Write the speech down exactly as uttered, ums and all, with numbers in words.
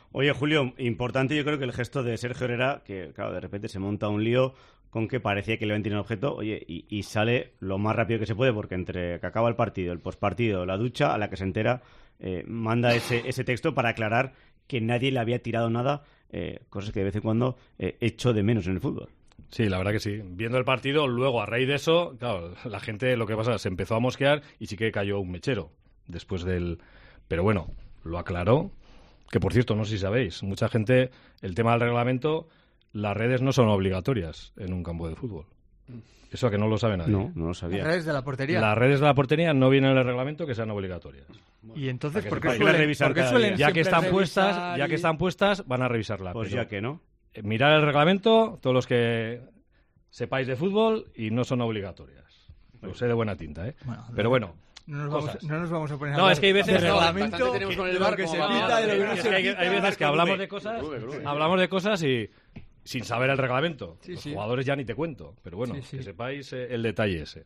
Oye, Julio, importante yo creo que el gesto de Sergio Herrera, que claro, de repente se monta un lío con que parecía que le habían tirado un objeto, oye, y, y sale lo más rápido que se puede, porque entre que acaba el partido, el postpartido, la ducha, a la que se entera, eh, manda ese, ese texto para aclarar que nadie le había tirado nada, eh, cosas que de vez en cuando eh, echo de menos en el fútbol. Sí, la verdad que sí. Viendo el partido, luego a raíz de eso, claro, la gente, lo que pasa, se empezó a mosquear y sí que cayó un mechero después del... Pero bueno, lo aclaró, que por cierto, no sé si sabéis, mucha gente, el tema del reglamento, las redes no son obligatorias en un campo de fútbol. Eso que no lo sabe nadie. No, no lo sabía. Las redes de la portería. Las redes de la portería no vienen en el reglamento que sean obligatorias. Y entonces, ¿por sepa, qué hay que suelen, revisar ¿por qué cada suelen día. Ya que siempre están puestas, revisar ya que y- están puestas, van a revisarlas. Pues pero, ya que no. eh, mirar el reglamento, todos los que sepáis de fútbol, y no son obligatorias. Lo sé de buena tinta, ¿eh? Bueno, pero bueno. No nos, vamos, cosas. no nos vamos a poner a No, hablar es que hay veces- de no, reglamento, bastante tenemos con el de bar lo que como se va. pita, de lo que no Es se que hay, pita. hay veces que hablamos de cosas, Grube, grube. hablamos de cosas y sin saber el reglamento. Sí, Los sí. jugadores ya ni te cuento, pero bueno, Sí, sí. que sepáis eh, el detalle ese.